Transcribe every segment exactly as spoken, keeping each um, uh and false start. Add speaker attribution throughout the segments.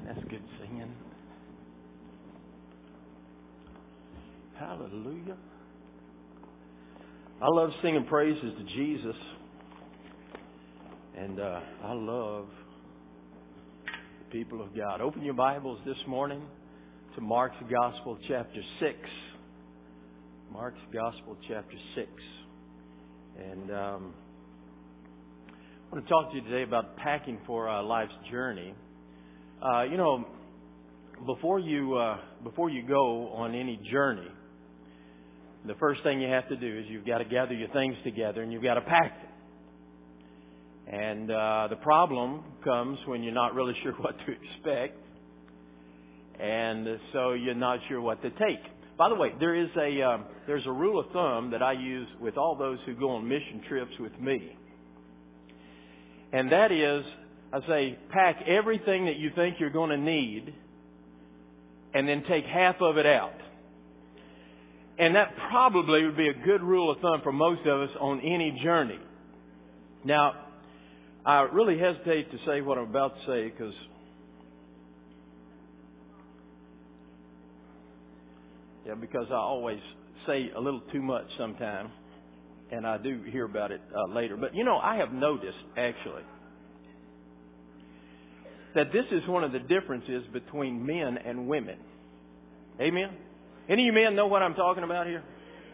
Speaker 1: That's good singing. Hallelujah. I love singing praises to Jesus. And uh, I love the people of God. Open your Bibles this morning to Mark's Gospel, chapter six. Mark's Gospel, chapter six. And um, I want to talk to you today about packing for uh, life's journey. Uh, you know, before you uh, before you go on any journey, the first thing you have to do is you've got to gather your things together and you've got to pack them. And uh, the problem comes when you're not really sure what to expect, and so you're not sure what to take. By the way, there is a um, there's a rule of thumb that I use with all those who go on mission trips with me, and that is, I say, pack everything that you think you're going to need, and then take half of it out. And that probably would be a good rule of thumb for most of us on any journey. Now, I really hesitate to say what I'm about to say because yeah, because I always say a little too much sometimes, and I do hear about it uh, later. But, you know, I have noticed, actually, that this is one of the differences between men and women. Amen? Any of you men know what I'm talking about here?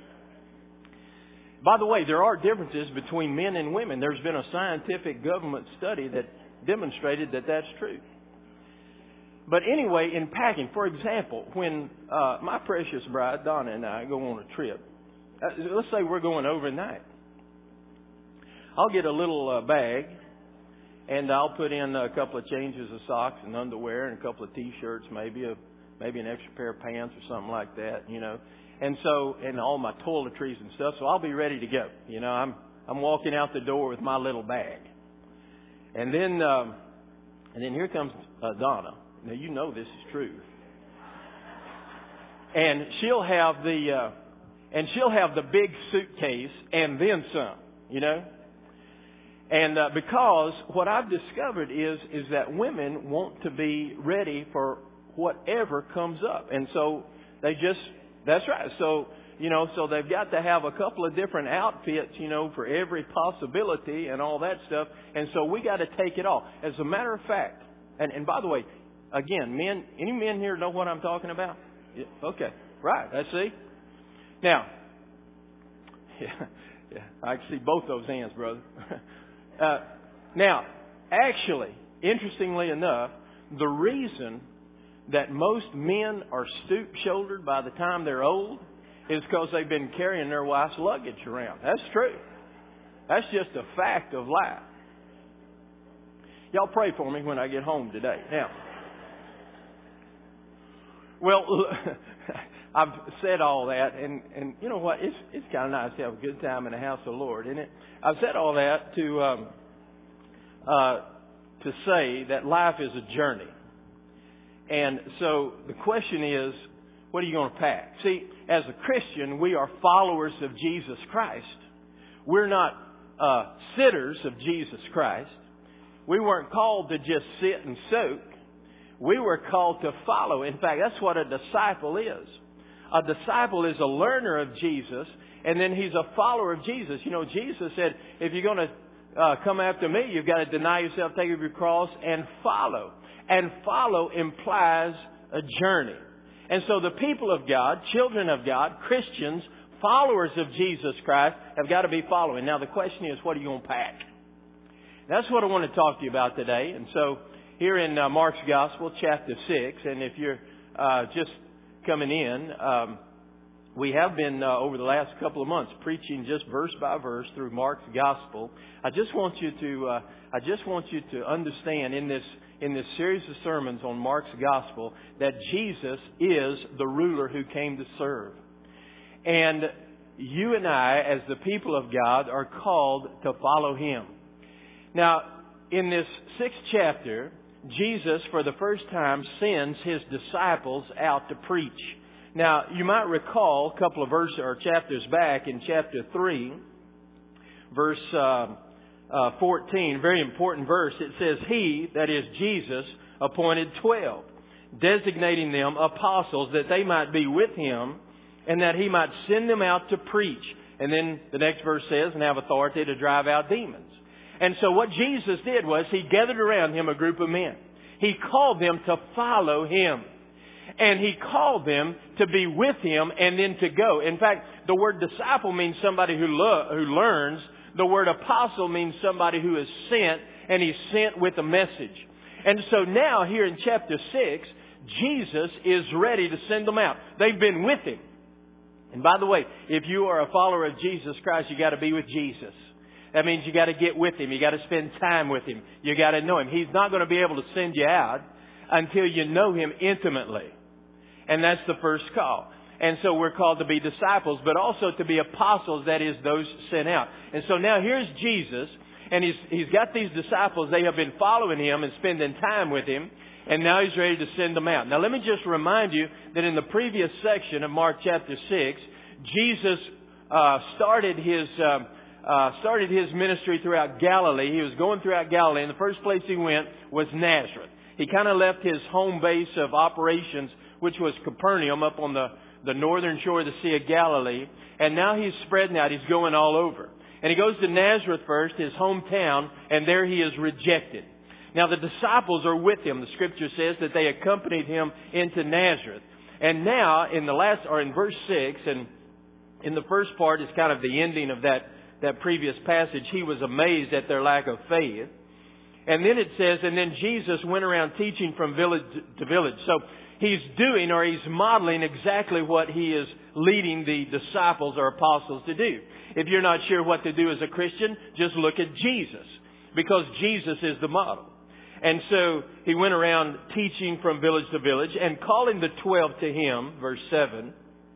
Speaker 1: By the way, there are differences between men and women. There's been a scientific government study that demonstrated that that's true. But anyway, in packing, for example, when uh, my precious bride, Donna, and I go on a trip, uh, let's say we're going overnight. I'll get a little uh, bag, and I'll put in a couple of changes of socks and underwear and a couple of T-shirts, maybe a maybe an extra pair of pants or something like that, you know. And so, and all my toiletries and stuff, so I'll be ready to go. You know, I'm I'm walking out the door with my little bag. And then, um, and then here comes uh, Donna. Now, you know this is true. And she'll have the, uh, and she'll have the big suitcase and then some, you know. And uh, because what I've discovered is, is that women want to be ready for whatever comes up. And so they just, that's right. So, you know, so they've got to have a couple of different outfits, you know, for every possibility and all that stuff. And so we got to take it all. As a matter of fact, and, and by the way, again, men, any men here know what I'm talking about? Yeah, okay. Right. I see. Now, yeah, yeah, I can see both those hands, brother. uh, now, actually, interestingly enough, the reason that most men are stoop-shouldered by the time they're old is because they've been carrying their wife's luggage around. That's true. That's just a fact of life. Y'all pray for me when I get home today. Now, well, I've said all that, and, and you know what? It's it's kind of nice to have a good time in the house of the Lord, isn't it? I've said all that to um, uh, to say that life is a journey. And so the question is, what are you going to pack? See, as a Christian, we are followers of Jesus Christ. We're not uh, sitters of Jesus Christ. We weren't called to just sit and soak. We were called to follow. In fact, that's what a disciple is. A disciple is a learner of Jesus, and then he's a follower of Jesus. You know, Jesus said, if you're going to uh, come after me, you've got to deny yourself, take up your cross, and follow. And follow implies a journey. And so the people of God, children of God, Christians, followers of Jesus Christ have got to be following. Now the question is, what are you going to pack? That's what I want to talk to you about today. And so here in uh, Mark's Gospel, chapter six, and if you're uh, just coming in, um, we have been uh, over the last couple of months preaching just verse by verse through Mark's Gospel. I just want you to, uh, I just want you to understand in this in this series of sermons on Mark's Gospel that Jesus is the ruler who came to serve. And you and I, as the people of God, are called to follow Him. Now, in this sixth chapter, Jesus, for the first time, sends His disciples out to preach. Now, you might recall a couple of verses or chapters back in chapter three, verse uh, uh, fourteen, very important verse. It says, He, that is Jesus, appointed twelve, designating them apostles that they might be with Him and that He might send them out to preach. And then the next verse says, and have authority to drive out demons. And so what Jesus did was He gathered around Him a group of men. He called them to follow Him. And He called them to be with Him and then to go. In fact, the word disciple means somebody who, lo- who learns. The word apostle means somebody who is sent, and He's sent with a message. And so now here in chapter six, Jesus is ready to send them out. They've been with Him. And by the way, if you are a follower of Jesus Christ, you got to be with Jesus. That means you got to get with Him. You got to spend time with Him. You got to know Him. He's not going to be able to send you out until you know Him intimately. And that's the first call. And so we're called to be disciples, but also to be apostles, that is, those sent out. And so now here's Jesus, and He's, he's got these disciples. They have been following Him and spending time with Him, and now He's ready to send them out. Now let me just remind you that in the previous section of Mark chapter six, Jesus uh, started His... Uh, Uh, started His ministry throughout Galilee. He was going throughout Galilee, and the first place He went was Nazareth. He kind of left His home base of operations, which was Capernaum, up on the, the northern shore of the Sea of Galilee. And now He's spreading out. He's going all over. And He goes to Nazareth first, His hometown, and there He is rejected. Now the disciples are with Him. The Scripture says that they accompanied Him into Nazareth. And now, in the last, or in verse six, and in the first part is kind of the ending of that that previous passage, He was amazed at their lack of faith. And then it says, and then Jesus went around teaching from village to village. So He's doing, or He's modeling exactly what He is leading the disciples or apostles to do. If you're not sure what to do as a Christian, just look at Jesus, because Jesus is the model. And so He went around teaching from village to village and calling the twelve to Him, verse seven.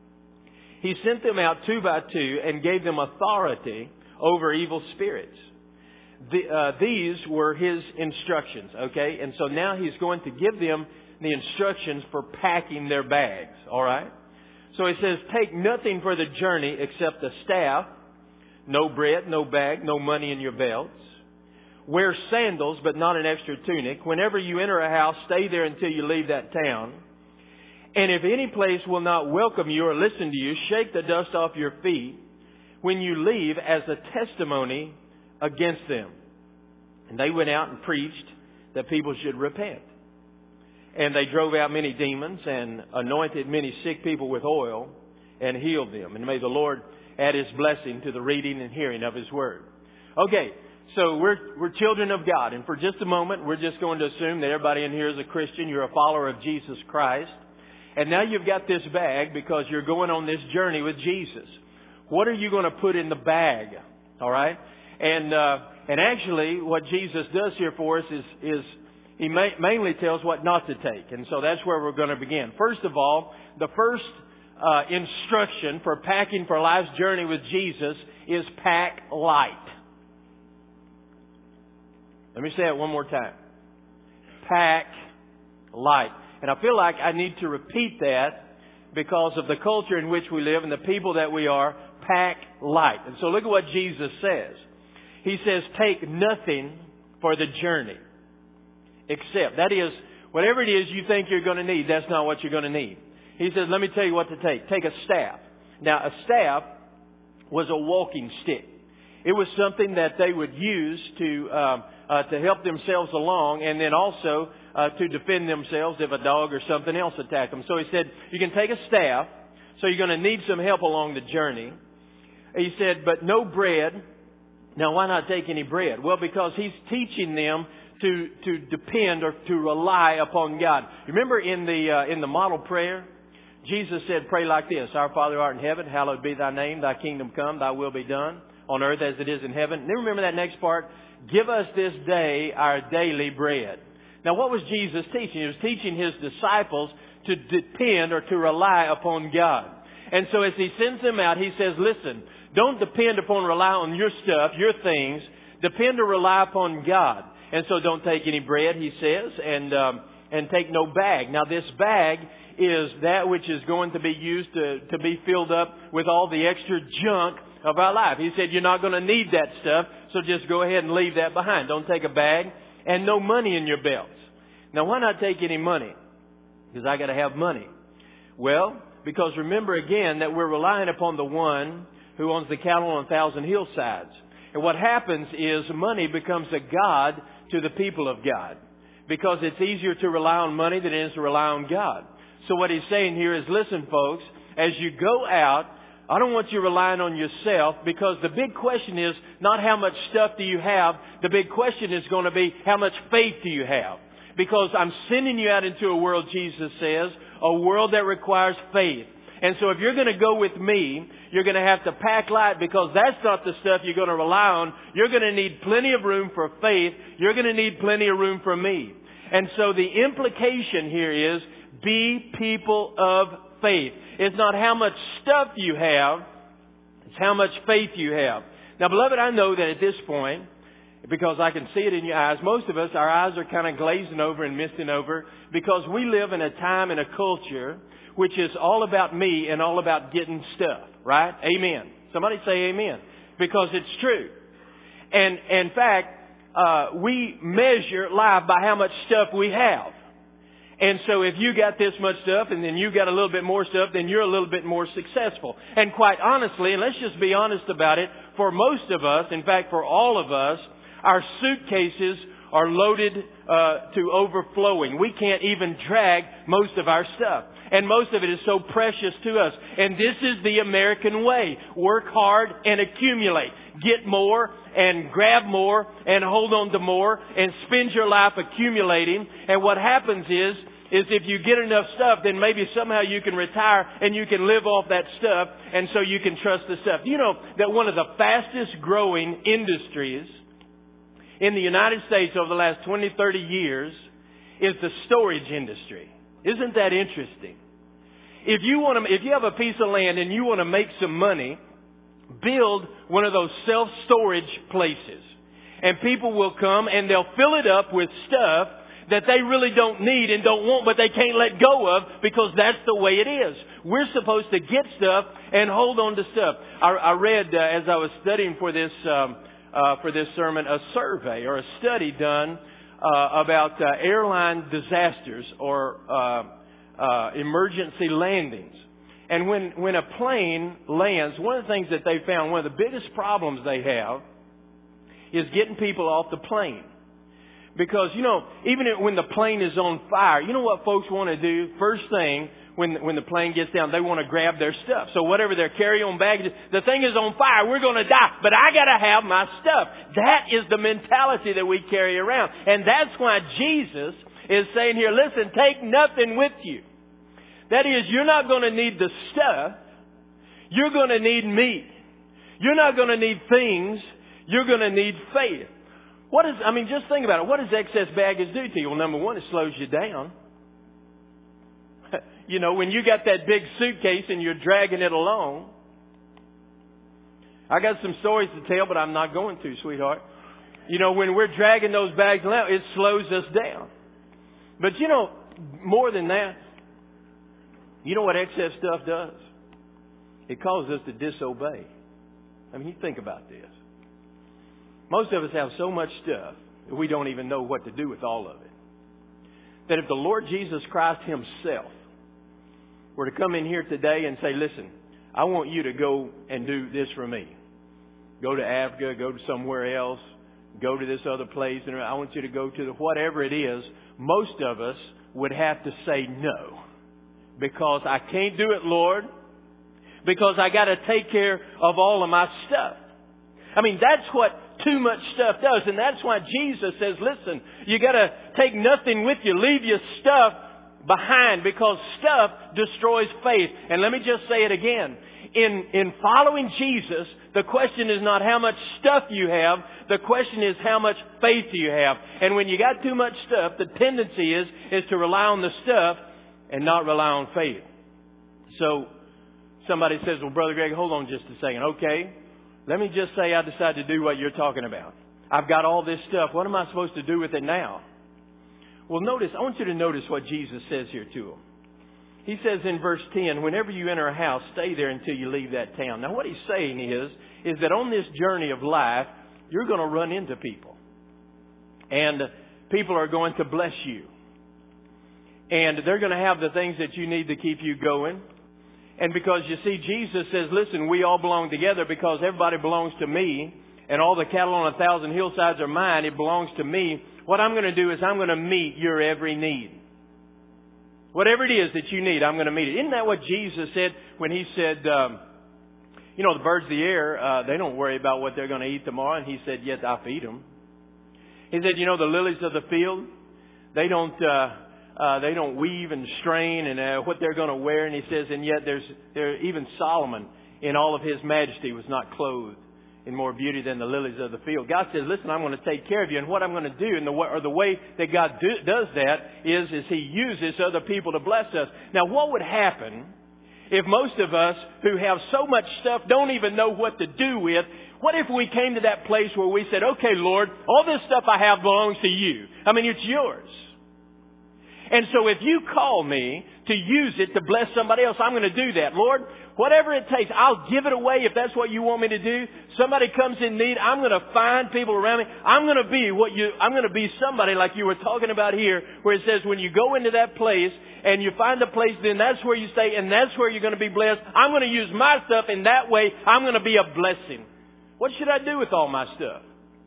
Speaker 1: He sent them out two by two and gave them authority over evil spirits. The, uh, these were His instructions, okay? And so now He's going to give them the instructions for packing their bags, all right? So He says, take nothing for the journey except a staff, no bread, no bag, no money in your belts. Wear sandals, but not an extra tunic. Whenever you enter a house, stay there until you leave that town. And if any place will not welcome you or listen to you, shake the dust off your feet when you leave as a testimony against them. And they went out and preached that people should repent. And they drove out many demons and anointed many sick people with oil and healed them. And may the Lord add His blessing to the reading and hearing of His Word. Okay, so we're, we're children of God. And for just a moment, we're just going to assume that everybody in here is a Christian. You're a follower of Jesus Christ. And now you've got this bag because you're going on this journey with Jesus. What are you going to put in the bag? All right? And uh, and actually what Jesus does here for us is, is He ma- mainly tells what not to take. And so that's where we're going to begin. First of all, the first uh, instruction for packing for life's journey with Jesus is pack light. Let me say it one more time. Pack light. And I feel like I need to repeat that because of the culture in which we live and the people that we are. Pack light. And so look at what Jesus says. He says, take nothing for the journey. Except, that is, whatever it is you think you're going to need, that's not what you're going to need. He says, let me tell you what to take. Take a staff. Now, a staff was a walking stick. It was something that they would use to um, uh, to help themselves along, and then also uh, to defend themselves if a dog or something else attacked them. So He said, you can take a staff, so you're going to need some help along the journey. He said, but no bread. Now, why not take any bread? Well, because He's teaching them to to depend or to rely upon God. Remember in the uh, in the model prayer, Jesus said, pray like this: Our Father art in heaven, hallowed be Thy name. Thy kingdom come, Thy will be done on earth as it is in heaven. And then remember that next part: give us this day our daily bread. Now, what was Jesus teaching? He was teaching His disciples to depend or to rely upon God. And so as He sends them out, He says, listen, don't depend upon, rely on your stuff, your things. Depend or rely upon God. And so don't take any bread, He says, and um, and take no bag. Now, this bag is that which is going to be used to, to be filled up with all the extra junk of our life. He said, you're not going to need that stuff, so just go ahead and leave that behind. Don't take a bag, and no money in your belts. Now, why not take any money? Because I got to have money. Well, because remember again that we're relying upon the one who owns the cattle on a thousand hillsides. And what happens is money becomes a god to the people of God. Because it's easier to rely on money than it is to rely on God. So what he's saying here is, listen, folks, as you go out, I don't want you relying on yourself, because the big question is not how much stuff do you have. The big question is going to be how much faith do you have? Because I'm sending you out into a world, Jesus says, a world that requires faith. And so if you're going to go with me, you're going to have to pack light, because that's not the stuff you're going to rely on. You're going to need plenty of room for faith. You're going to need plenty of room for me. And so the implication here is be people of faith. It's not how much stuff you have, it's how much faith you have. Now, beloved, I know that at this point, because I can see it in your eyes, most of us, our eyes are kind of glazing over and misting over, because we live in a time and a culture which is all about me and all about getting stuff, right? Amen. Somebody say amen. Because it's true. And in fact, uh, we measure life by how much stuff we have. And so if you got this much stuff and then you got a little bit more stuff, then you're a little bit more successful. And quite honestly, and let's just be honest about it, for most of us, in fact for all of us, our suitcases are loaded uh, to overflowing. We can't even drag most of our stuff. And most of it is so precious to us. And this is the American way. Work hard and accumulate. Get more and grab more and hold on to more and spend your life accumulating. And what happens is, is if you get enough stuff, then maybe somehow you can retire and you can live off that stuff. And so you can trust the stuff. You know that one of the fastest growing industries in the United States over the last twenty, thirty years is the storage industry. Isn't that interesting? If you want to, if you have a piece of land and you want to make some money, build one of those self-storage places. And people will come and they'll fill it up with stuff that they really don't need and don't want, but they can't let go of, because that's the way it is. We're supposed to get stuff and hold on to stuff. I, I read, uh, as I was studying for this, um, uh, for this sermon, a survey or a study done Uh, about uh, airline disasters or uh, uh, emergency landings. And when, when a plane lands, one of the things that they found, one of the biggest problems they have is getting people off the plane. Because, you know, even when the plane is on fire, you know what folks want to do? First thing, when when the plane gets down, they want to grab their stuff. So whatever their carry-on baggage, the thing is on fire, we're going to die, but I got to have my stuff. That is the mentality that we carry around. And that's why Jesus is saying here, listen, take nothing with you. That is, you're not going to need the stuff. You're going to need me. You're not going to need things. You're going to need faith. What is, I mean, just think about it. What does excess baggage do to you? Well, number one, it slows you down. You know, when you got that big suitcase and you're dragging it along. I got some stories to tell, but I'm not going to, sweetheart. You know, when we're dragging those bags along, it slows us down. But you know, more than that, you know what excess stuff does? It causes us to disobey. I mean, you think about this. Most of us have so much stuff that we don't even know what to do with all of it. That if the Lord Jesus Christ Himself were to come in here today and say, listen, I want you to go and do this for me. Go to Africa, go to somewhere else, go to this other place, and I want you to go to the whatever it is, most of us would have to say no. Because I can't do it, Lord. Because I got to take care of all of my stuff. I mean, that's what too much stuff does. And that's why Jesus says, listen, you got to take nothing with you. Leave your stuff behind, because stuff destroys faith. And let me just say it again. In, in following Jesus, the question is not how much stuff you have. The question is how much faith do you have. And when you got too much stuff, the tendency is, is to rely on the stuff and not rely on faith. So somebody says, well, Brother Greg, hold on just a second. Okay, let me just say I decide to do what you're talking about. I've got all this stuff. What am I supposed to do with it now? Well, notice, I want you to notice what Jesus says here to him. He says in verse ten, whenever you enter a house, stay there until you leave that town. Now, what he's saying is, is that on this journey of life, you're going to run into people. And people are going to bless you. And they're going to have the things that you need to keep you going. And because you see, Jesus says, listen, we all belong together because everybody belongs to me. And all the cattle on a thousand hillsides are mine. It belongs to me. What I'm going to do is I'm going to meet your every need. Whatever it is that you need, I'm going to meet it. Isn't that what Jesus said when He said, um, you know, the birds of the air, uh, they don't worry about what they're going to eat tomorrow. And He said, yet I feed them. He said, you know, the lilies of the field, they don't, uh, uh, they don't weave and strain and uh, what they're going to wear. And He says, and yet there's, there, even Solomon in all of his majesty was not clothed in more beauty than the lilies of the field. God says, listen, I'm going to take care of you. And what I'm going to do, and the way, or the way that God do, does that is, is He uses other people to bless us. Now, what would happen if most of us who have so much stuff don't even know what to do with? What if we came to that place where we said, okay, Lord, all this stuff I have belongs to you. I mean, it's yours. And so if you call me to use it to bless somebody else, I'm going to do that. Lord, whatever it takes, I'll give it away if that's what you want me to do. Somebody comes in need, I'm going to find people around me. I'm going to be what you, I'm going to be somebody like you were talking about here, where it says when you go into that place and you find a place, then that's where you stay and that's where you're going to be blessed. I'm going to use my stuff in that way. I'm going to be a blessing. What should I do with all my stuff?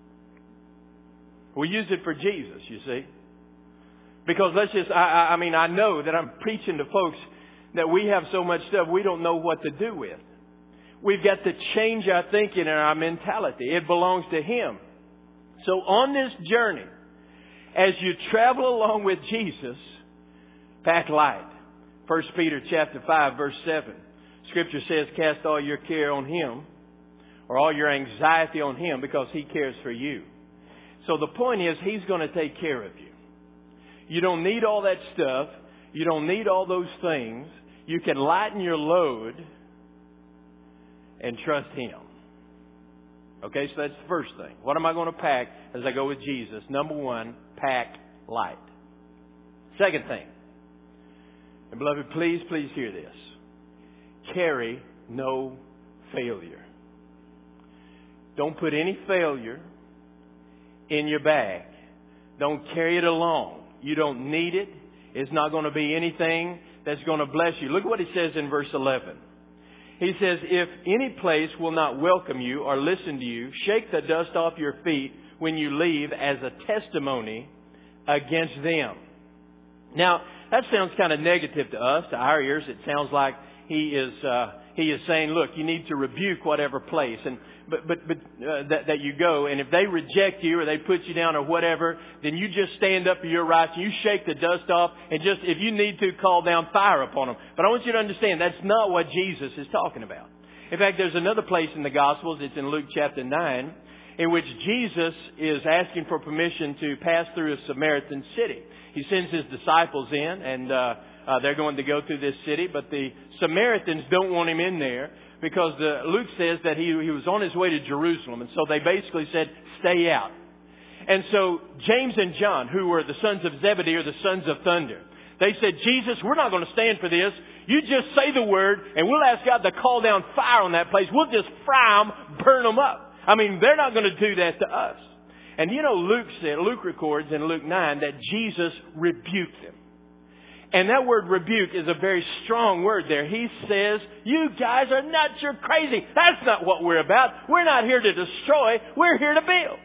Speaker 1: We use it for Jesus, you see. Because let's just, I, I mean, I know that I'm preaching to folks that we have so much stuff we don't know what to do with. We've got to change our thinking and our mentality. It belongs to Him. So on this journey, as you travel along with Jesus, pack light. First Peter chapter five, verse seven. Scripture says, cast all your care on Him, or all your anxiety on Him, because He cares for you. So the point is, He's going to take care of you. You don't need all that stuff. You don't need all those things. You can lighten your load and trust Him. Okay, so that's the first thing. What am I going to pack as I go with Jesus? Number one, pack light. Second thing, and beloved, please, please hear this. Carry no failure. Don't put any failure in your bag. Don't carry it along. You don't need it. It's not going to be anything that's going to bless you. Look what He says in verse eleven. He says, if any place will not welcome you or listen to you, shake the dust off your feet when you leave as a testimony against them. Now, that sounds kind of negative to us, to our ears. It sounds like He is uh, He is saying, look, you need to rebuke whatever place and but but but uh, that that you go, and if they reject you or they put you down or whatever, then you just stand up for your rights. You shake the dust off, and just if you need to, call down fire upon them. But I want you to understand that's not what Jesus is talking about. In fact, there's another place in the Gospels. It's in Luke chapter nine, in which Jesus is asking for permission to pass through a Samaritan city. He sends His disciples in, and uh, uh, they're going to go through this city, but the Samaritans don't want Him in there. Because the, Luke says that he, he was on his way to Jerusalem. And so they basically said, stay out. And so James and John, who were the sons of Zebedee or the sons of thunder, they said, Jesus, we're not going to stand for this. You just say the word and we'll ask God to call down fire on that place. We'll just fry them, burn them up. I mean, they're not going to do that to us. And you know, Luke said, Luke records in Luke nine that Jesus rebuked them. And that word rebuke is a very strong word there. He says, you guys are nuts, you're crazy. That's not what we're about. We're not here to destroy, we're here to build.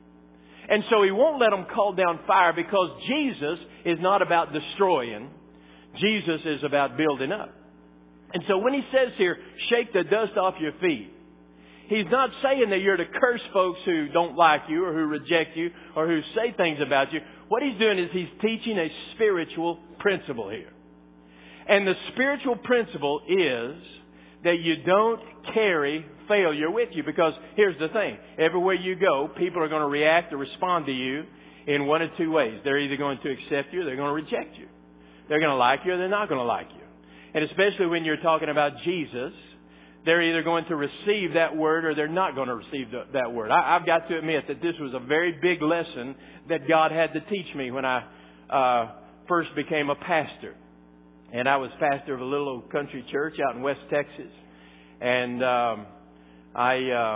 Speaker 1: And so He won't let them call down fire because Jesus is not about destroying. Jesus is about building up. And so when He says here, shake the dust off your feet, He's not saying that you're to curse folks who don't like you or who reject you or who say things about you. What He's doing is He's teaching a spiritual principle here. And the spiritual principle is that you don't carry failure with you. Because here's the thing. Everywhere you go, people are going to react or respond to you in one of two ways. They're either going to accept you or they're going to reject you. They're going to like you or they're not going to like you. And especially when you're talking about Jesus, they're either going to receive that word or they're not going to receive the, that word. I, I've got to admit that this was a very big lesson that God had to teach me when I uh, first became a pastor. And I was pastor of a little old country church out in West Texas. And um, I uh,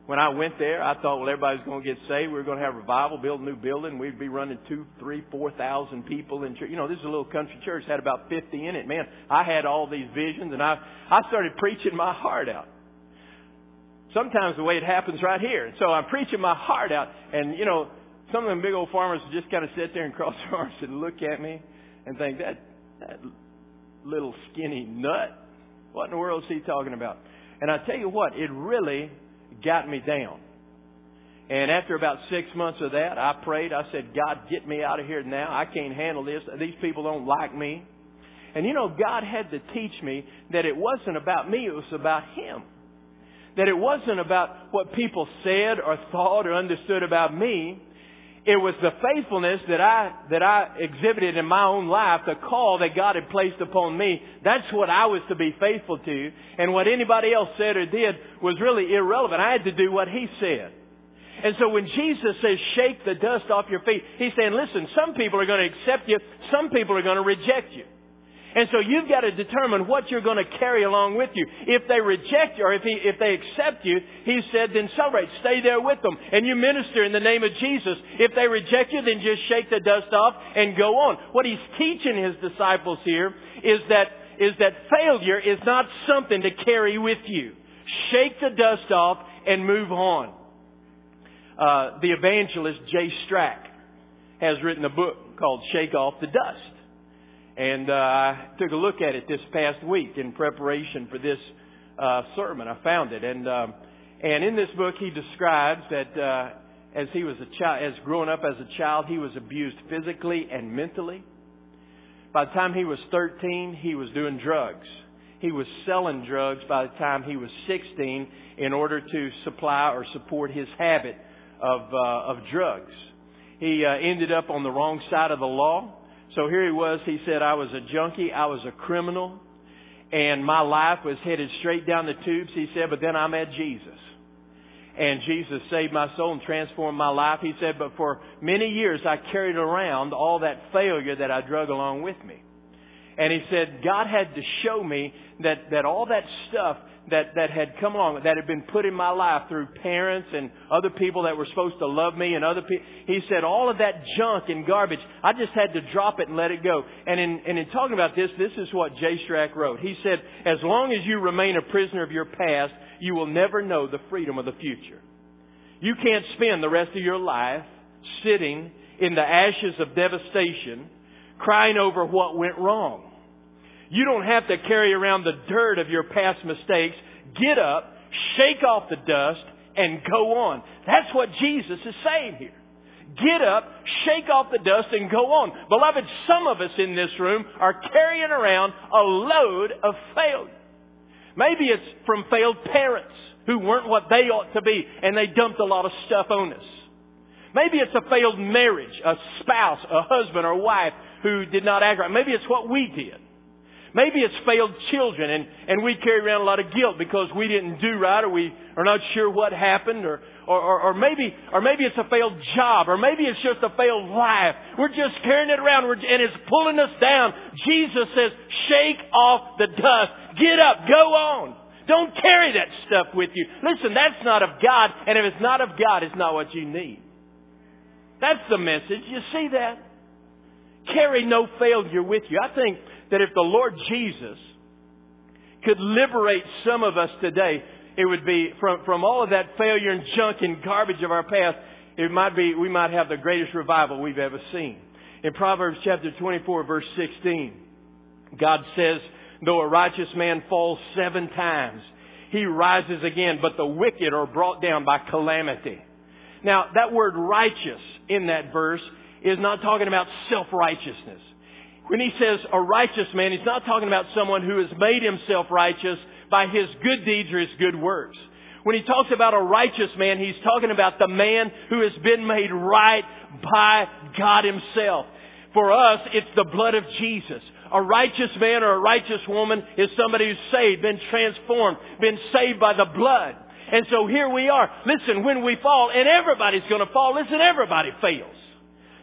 Speaker 1: When I went there, I thought, well, everybody's going to get saved. We were going to have revival, build a new building. We'd be running two, three, four thousand people in church. You know, this is a little country church. It had about fifty in it. Man, I had all these visions, and I, I started preaching my heart out. Sometimes the way it happens right here. And so I'm preaching my heart out, and, you know, some of them big old farmers just kind of sit there and cross their arms and look at me and think, that, that little skinny nut, what in the world is he talking about? And I tell you what, it really got me down. And after about six months of that, I prayed. I said, God, get me out of here now. I can't handle this. These people don't like me. And you know, God had to teach me that it wasn't about me. It was about Him. That it wasn't about what people said or thought or understood about me. It was the faithfulness that I that I exhibited in my own life, the call that God had placed upon me. That's what I was to be faithful to. And what anybody else said or did was really irrelevant. I had to do what He said. And so when Jesus says, shake the dust off your feet, He's saying, listen, some people are going to accept you. Some people are going to reject you. And so you've got to determine what you're going to carry along with you. If they reject you or if, he, if they accept you, He said, then celebrate. Stay there with them. And you minister in the name of Jesus. If they reject you, then just shake the dust off and go on. What He's teaching His disciples here is that, is that failure is not something to carry with you. Shake the dust off and move on. Uh, the evangelist Jay Strack has written a book called Shake Off the Dust. And uh, I took a look at it this past week in preparation for this uh, sermon. I found it, and um, and in this book he describes that uh, as he was a child, as growing up as a child, he was abused physically and mentally. By the time he was thirteen, he was doing drugs. He was selling drugs by the time he was sixteen in order to supply or support his habit of uh, of drugs. He uh, ended up on the wrong side of the law. So here he was, he said, I was a junkie, I was a criminal, and my life was headed straight down the tubes, he said, but then I met Jesus. And Jesus saved my soul and transformed my life. He said, but for many years I carried around all that failure that I drug along with me. And he said, God had to show me that, that all that stuff that, that had come along, that had been put in my life through parents and other people that were supposed to love me and other people. He said, all of that junk and garbage, I just had to drop it and let it go. And in, and in talking about this, this is what Jay Strack wrote. He said, as long as you remain a prisoner of your past, you will never know the freedom of the future. You can't spend the rest of your life sitting in the ashes of devastation, crying over what went wrong. You don't have to carry around the dirt of your past mistakes. Get up, shake off the dust, and go on. That's what Jesus is saying here. Get up, shake off the dust, and go on. Beloved, some of us in this room are carrying around a load of failure. Maybe it's from failed parents who weren't what they ought to be, and they dumped a lot of stuff on us. Maybe it's a failed marriage, a spouse, a husband or wife who did not act right. Maybe it's what we did. Maybe it's failed children, and, and we carry around a lot of guilt because we didn't do right, or we are not sure what happened, or, or, or, or maybe or maybe it's a failed job, or maybe it's just a failed life. We're just carrying it around, and it's pulling us down. Jesus says, shake off the dust. Get up. Go on. Don't carry that stuff with you. Listen, that's not of God, and if it's not of God, it's not what you need. That's the message. You see that? Carry no failure with you. I think that if the Lord Jesus could liberate some of us today, it would be from, from all of that failure and junk and garbage of our past, it might be, we might have the greatest revival we've ever seen. In Proverbs chapter twenty-four, verse sixteen, God says, though a righteous man falls seven times, he rises again, but the wicked are brought down by calamity. Now, that word righteous in that verse is not talking about self-righteousness. When he says a righteous man, he's not talking about someone who has made himself righteous by his good deeds or his good works. When he talks about a righteous man, he's talking about the man who has been made right by God Himself. For us, it's the blood of Jesus. A righteous man or a righteous woman is somebody who's saved, been transformed, been saved by the blood. And so here we are. Listen, when we fall, and everybody's going to fall, listen, everybody fails.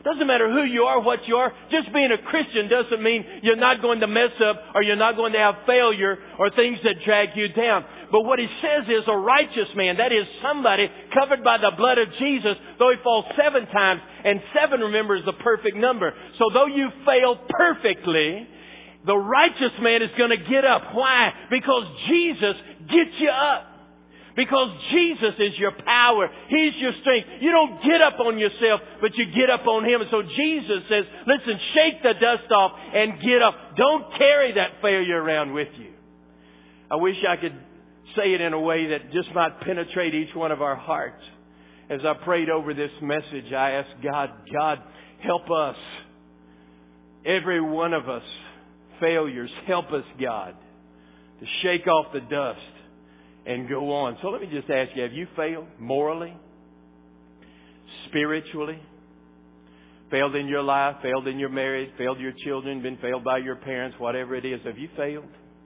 Speaker 1: Doesn't matter who you are, what you are. Just being a Christian doesn't mean you're not going to mess up or you're not going to have failure or things that drag you down. But what he says is a righteous man, that is somebody covered by the blood of Jesus, though he falls seven times, and seven, remember, is the perfect number. So though you fail perfectly, the righteous man is going to get up. Why? Because Jesus gets you up. Because Jesus is your power. He's your strength. You don't get up on yourself, but you get up on Him. And so Jesus says, listen, shake the dust off and get up. Don't carry that failure around with you. I wish I could say it in a way that just might penetrate each one of our hearts. As I prayed over this message, I asked God, God, help us. Every one of us, failures, help us, God, to shake off the dust and go on. So let me just ask you, have you failed morally, spiritually, failed in your life, failed in your marriage, failed your children, been failed by your parents, whatever it is? Have you failed?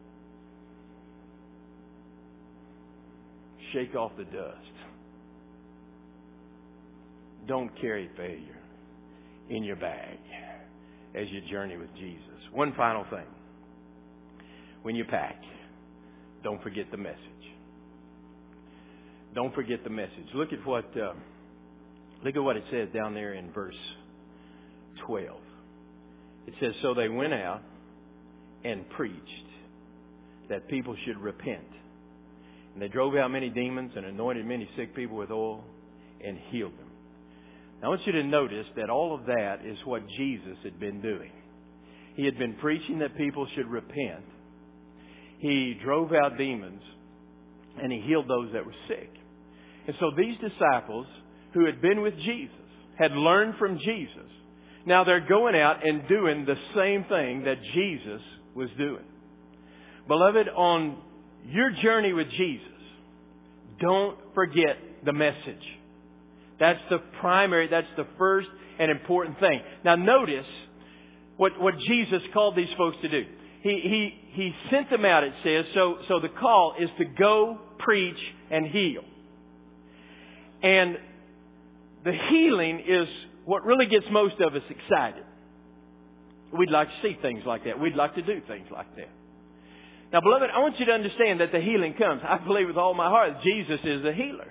Speaker 1: Shake off the dust. Don't carry failure in your bag as you journey with Jesus. One final thing. When you pack, don't forget the message. Don't forget the message. Look at what uh, look at what it says down there in verse twelve. It says, so they went out and preached that people should repent. And they drove out many demons and anointed many sick people with oil and healed them. Now I want you to notice that all of that is what Jesus had been doing. He had been preaching that people should repent. He drove out demons and He healed those that were sick. And so these disciples who had been with Jesus, had learned from Jesus, now they're going out and doing the same thing that Jesus was doing. Beloved, on your journey with Jesus, don't forget the message. That's the primary, that's the first and important thing. Now notice what, what Jesus called these folks to do. He, he, he sent them out, it says, so, so the call is to go, preach, and heal. And the healing is what really gets most of us excited. We'd like to see things like that. We'd like to do things like that. Now, beloved, I want you to understand that the healing comes. I believe with all my heart that Jesus is a healer.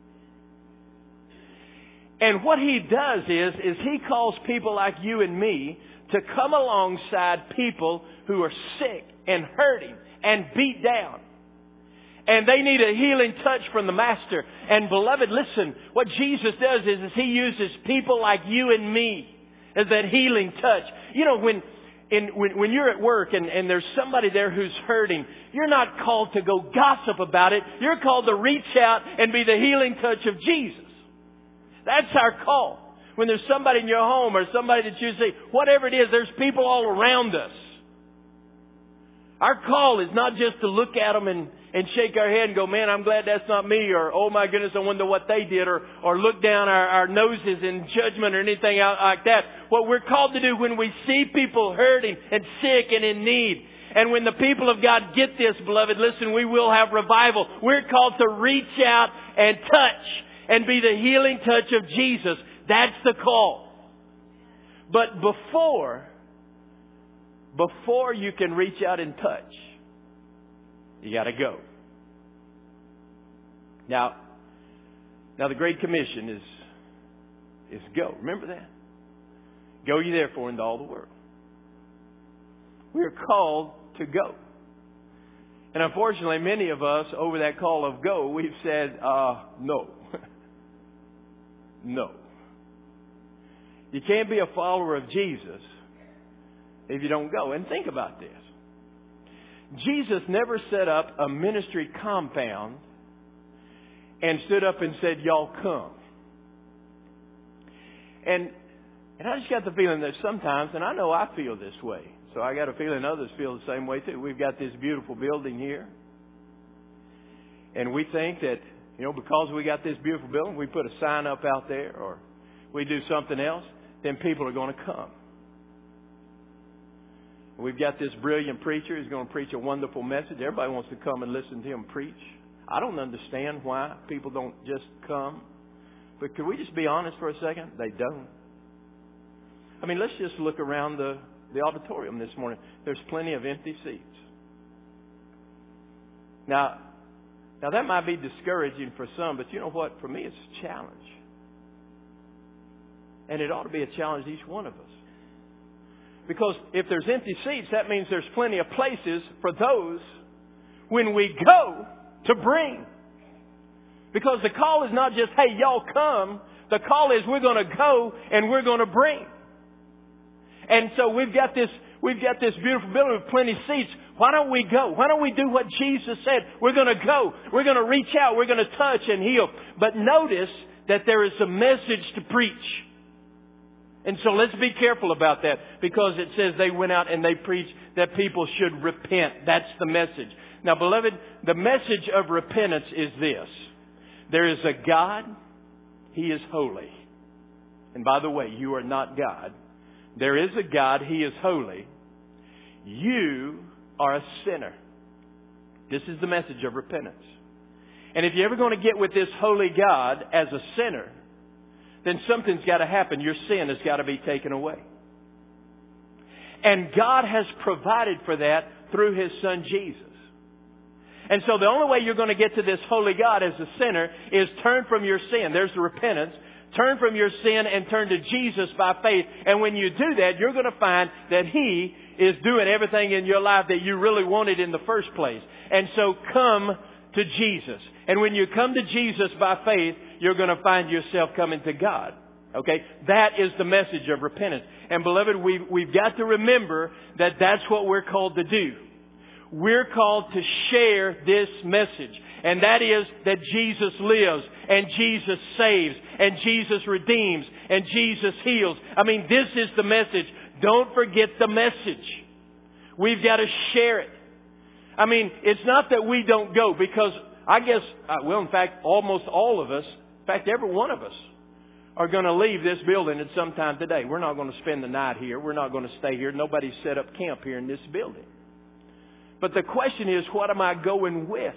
Speaker 1: And what He does is, is He calls people like you and me to come alongside people who are sick and hurting and beat down. And they need a healing touch from the Master. And beloved, listen, what Jesus does is, is He uses people like you and me as that healing touch. You know, when in, when, when you're at work and, and there's somebody there who's hurting, you're not called to go gossip about it. You're called to reach out and be the healing touch of Jesus. That's our call. When there's somebody in your home or somebody that you see, whatever it is, there's people all around us. Our call is not just to look at them and, and shake our head and go, man, I'm glad that's not me, or oh my goodness, I wonder what they did, or, or look down our, our noses in judgment or anything out like that. What we're called to do when we see people hurting and sick and in need, and when the people of God get this, beloved, listen, we will have revival. We're called to reach out and touch and be the healing touch of Jesus. That's the call. But before, before you can reach out and touch, you got to go. Now, now the Great Commission is, is go. Remember that? Go ye therefore into all the world. We are called to go. And unfortunately, many of us, over that call of go, we've said, uh, no. No. You can't be a follower of Jesus if you don't go. And think about this. Jesus never set up a ministry compound and stood up and said, y'all come. And and I just got the feeling that sometimes, and I know I feel this way, so I got a feeling others feel the same way too. We've got this beautiful building here. And we think that, you know, because we got this beautiful building, we put a sign up out there or we do something else, then people are going to come. We've got this brilliant preacher who's going to preach a wonderful message. Everybody wants to come and listen to him preach. I don't understand why people don't just come. But could we just be honest for a second? They don't. I mean, let's just look around the, the auditorium this morning. There's plenty of empty seats. Now, now that might be discouraging for some, but you know what? For me, it's a challenge. And it ought to be a challenge to each one of us. Because if there's empty seats, that means there's plenty of places for those when we go to bring. Because the call is not just, hey, y'all come. The call is we're going to go and we're going to bring. And so we've got this, we've got this beautiful building with plenty of seats. Why don't we go? Why don't we do what Jesus said? We're going to go. We're going to reach out. We're going to touch and heal. But notice that there is a message to preach. And so let's be careful about that, because it says they went out and they preached that people should repent. That's the message. Now, beloved, the message of repentance is this. There is a God. He is holy. And by the way, you are not God. There is a God. He is holy. You are a sinner. This is the message of repentance. And if you're ever going to get with this holy God as a sinner, then something's got to happen. Your sin has got to be taken away. And God has provided for that through His Son Jesus. And so the only way you're going to get to this holy God as a sinner is turn from your sin. There's the repentance. Turn from your sin and turn to Jesus by faith. And when you do that, you're going to find that He is doing everything in your life that you really wanted in the first place. And so come to Jesus. And when you come to Jesus by faith, you're going to find yourself coming to God. Okay? That is the message of repentance. And beloved, we've, we've got to remember that that's what we're called to do. We're called to share this message. And that is that Jesus lives, and Jesus saves, and Jesus redeems, and Jesus heals. I mean, this is the message. Don't forget the message. We've got to share it. I mean, it's not that we don't go, because I guess, well, in fact, almost all of us, in fact, every one of us, are going to leave this building at some time today. We're not going to spend the night here. We're not going to stay here. Nobody's set up camp here in this building. But the question is, what am I going with?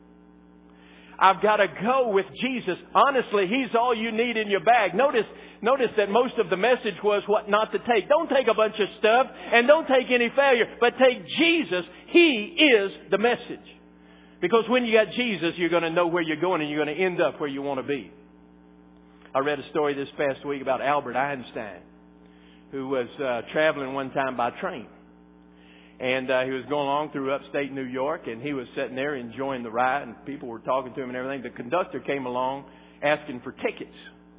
Speaker 1: I've got to go with Jesus. Honestly, He's all you need in your bag. Notice, notice that most of the message was what not to take. Don't take a bunch of stuff, and don't take any failure, but take Jesus. He is the message. Because when you got Jesus, you're going to know where you're going, and you're going to end up where you want to be. I read a story this past week about Albert Einstein, who was uh, traveling one time by train. And uh, he was going along through upstate New York, and he was sitting there enjoying the ride, and people were talking to him and everything. The conductor came along asking for tickets.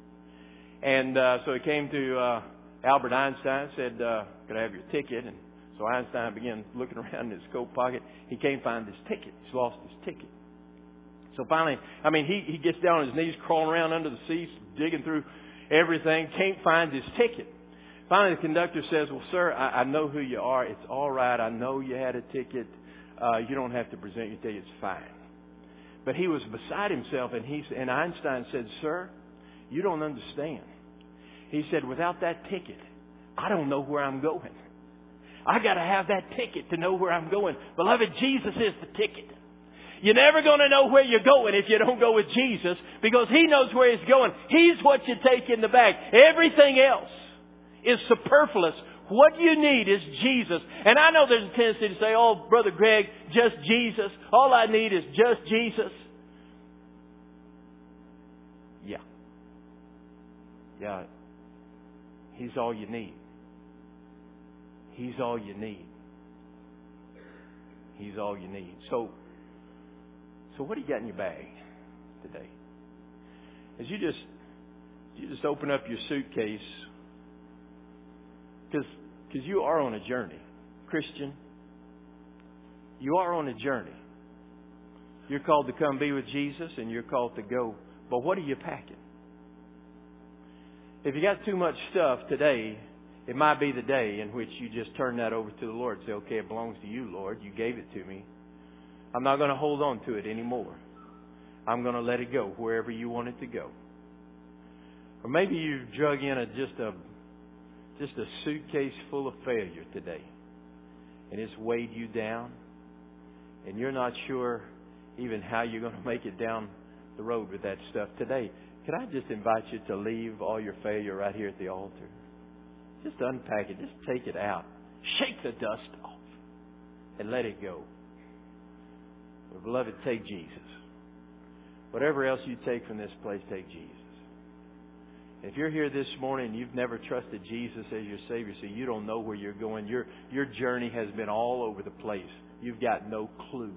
Speaker 1: And uh, so he came to uh, Albert Einstein and said, uh, could I have your ticket? And so Einstein began looking around in his coat pocket. He can't find his ticket. He's lost his ticket. So finally, I mean, he, he gets down on his knees, crawling around under the seats, digging through everything, can't find his ticket. Finally, the conductor says, well, sir, I, I know who you are. It's all right. I know you had a ticket. Uh, you don't have to present your ticket. It's fine. But he was beside himself, and, he, and Einstein said, sir, you don't understand. He said, without that ticket, I don't know where I'm going. I got to have that ticket to know where I'm going. Beloved, Jesus is the ticket. You're never going to know where you're going if you don't go with Jesus, because He knows where He's going. He's what you take in the bag. Everything else is superfluous. What you need is Jesus. And I know there's a tendency to say, oh, Brother Greg, just Jesus. All I need is just Jesus. Yeah. Yeah. He's all you need. He's all you need. He's all you need. So, so what do you got in your bag today? As you just, you just open up your suitcase, because because you are on a journey, Christian. You are on a journey. You're called to come be with Jesus, and you're called to go. But what are you packing? If you got too much stuff today, it might be the day in which you just turn that over to the Lord and say, okay, it belongs to you, Lord. You gave it to me. I'm not going to hold on to it anymore. I'm going to let it go wherever you want it to go. Or maybe you've drug in a, just a just a suitcase full of failure today, and it's weighed you down, and you're not sure even how you're going to make it down the road with that stuff today. Can I just invite you to leave all your failure right here at the altar? Just unpack it. Just take it out. Shake the dust off and let it go. But beloved, take Jesus. Whatever else you take from this place, take Jesus. If you're here this morning and you've never trusted Jesus as your Savior, so you don't know where you're going, your, your journey has been all over the place. You've got no clue.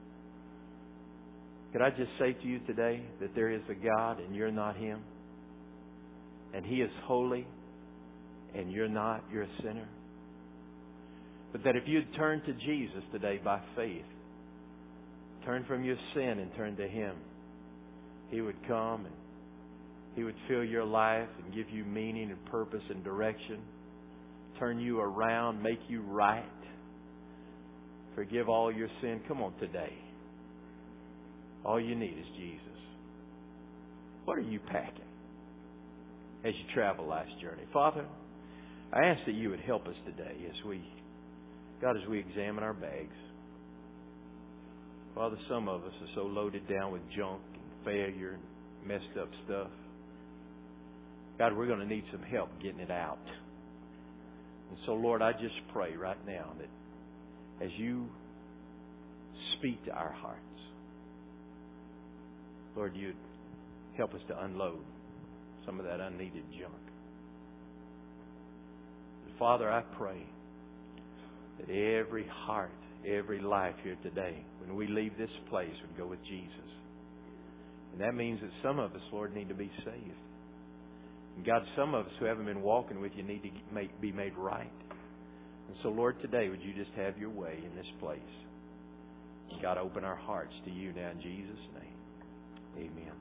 Speaker 1: Could I just say to you today that there is a God and you're not Him? And He is holy and you're not. You're a sinner. But that if you'd turn to Jesus today by faith, turn from your sin and turn to Him, He would come and He would fill your life and give you meaning and purpose and direction, turn you around, make you right, forgive all your sin. Come on today. All you need is Jesus. What are you packing as you travel life's journey? Father, I ask that you would help us today as we, God, as we examine our bags. Father, some of us are so loaded down with junk and failure and messed up stuff. God, we're going to need some help getting it out. And so, Lord, I just pray right now that as you speak to our hearts, Lord, you'd help us to unload some of that unneeded junk. Father, I pray that every heart, every life here today, when we leave this place, would go with Jesus. And that means that some of us, Lord, need to be saved. And God, some of us who haven't been walking with you need to make, be made right. And so, Lord, today, would you just have your way in this place? God, open our hearts to you now in Jesus' name. Amen.